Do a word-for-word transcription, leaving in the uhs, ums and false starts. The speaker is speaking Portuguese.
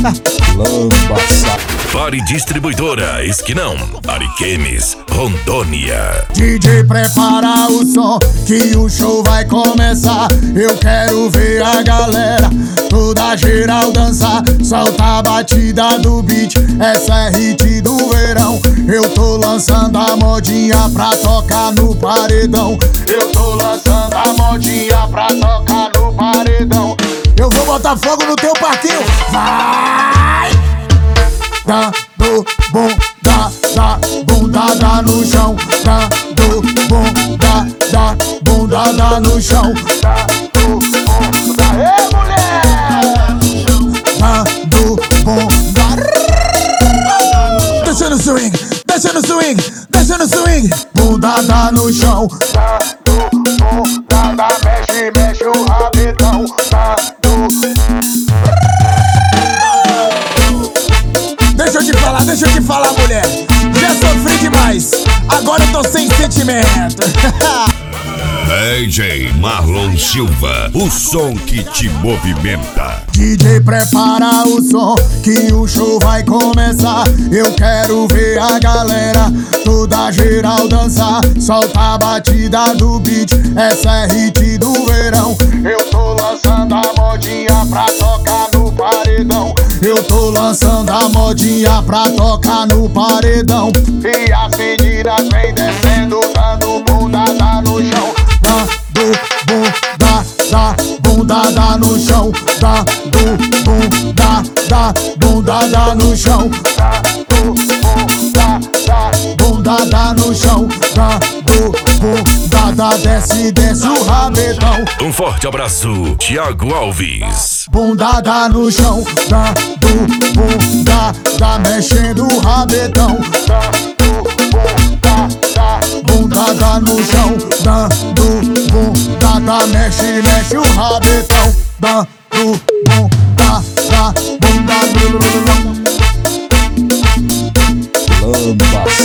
Lambaça. Pare Distribuidora, Esquinão, Ariquemes, Rondônia. D J, prepara o som que o show vai começar. Eu quero ver a galera toda geral dançar. Solta a batida do beat, essa é hit do verão. Eu tô lançando a modinha pra tocar no paredão. Eu tô lançando a modinha pra tocar no paredão. Eu vou botar fogo no teu parquinho. Vai! Dando bunda, da bundada no chão. Dando bunda, da bundada no chão. Dando bunda, ei mulher! Dando bunda. Desce no swing, desce no swing, desce no swing. Bundada no chão. Dando bunda, mexe, mexe o rabetão. Deixa eu te falar, deixa eu te falar, mulher. Já sofri demais, agora eu tô sem sentimento. D J Marlon Silva, o som que te movimenta. D J, prepara o som que o show vai começar. Eu quero ver a galera toda geral dançar. Solta a batida do beat, essa é hit do verão. Eu tô lançando a modinha pra tocar no paredão. Eu tô lançando a modinha pra tocar no paredão. E as meninas vem descendo, dando bundada no chão. Dando bunda, da bundada no chão. Dando bunda, da bundada no chão. Dando bunda, da bundada no chão. Dando bundada, desce, desce o rabetão. Um forte abraço, Thiago Alves. Bundada no chão, dando bunda, da mexendo o rabetão. Dando bunda, da bundada no chão. Dando bunda, da mexe, mexe o rabetão. Dando bunda, da bunda. Lambaça.